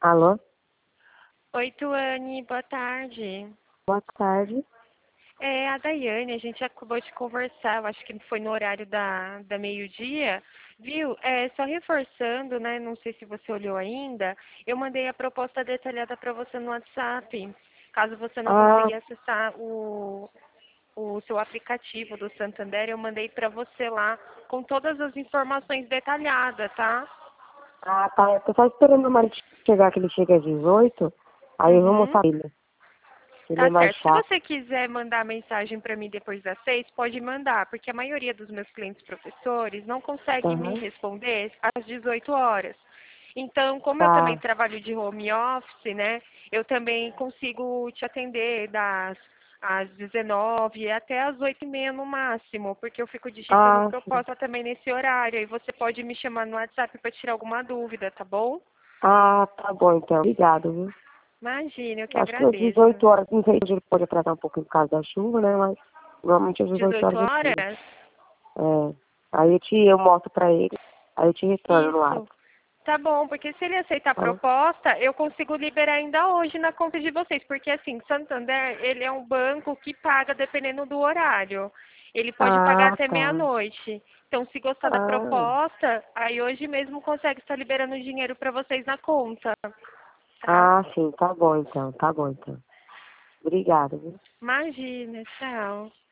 Alô? Oi, Tuane, boa tarde. Boa tarde. É a Daiane, a gente acabou de conversar, eu acho que foi no horário da meio-dia, viu? Só reforçando, né? Não sei se você olhou ainda, eu mandei a proposta detalhada para você no WhatsApp. Caso você não Ah, conseguir acessar o seu aplicativo do Santander, eu mandei para você lá com todas as informações detalhadas, tá? tá. Eu tô só esperando o marido chegar, que ele chega às 18. Aí eu vou Uhum. mostrar pra ele. Ele é Tá mais certo. Se chato. você quiser mandar mensagem para mim depois das 6, pode mandar, porque a maioria dos meus clientes professores não consegue me Aham. responder às 18 horas. Então, como eu também Tá. trabalho de home office, né, eu também consigo te atender às 19 até às 8h30 no máximo, porque eu fico digitando Ah, sim. proposta também nesse horário. E você pode me chamar no WhatsApp para tirar alguma dúvida, tá bom? Ah, tá bom então. Obrigado, viu? Imagina, eu que Acho que às agradeço. 18 horas, não sei se ele pode atrasar um pouquinho por causa da chuva, né? Mas normalmente às 18 18 horas ele chega. horas? É. Aí eu mostro pra ele. Aí eu te retorno no ar. Isso. Tá bom, porque se ele aceitar a Tá? proposta, eu consigo liberar ainda hoje na conta de vocês. Porque assim, Santander, ele é um banco que paga dependendo do horário. Ele pode pagar Ah, até tá. meia-noite. Então, se gostar da Ah. proposta, aí hoje mesmo consegue estar liberando dinheiro para vocês na conta, tá? Ah, sim. Tá bom então. Tá bom então. Obrigada, viu? Imagina, tchau.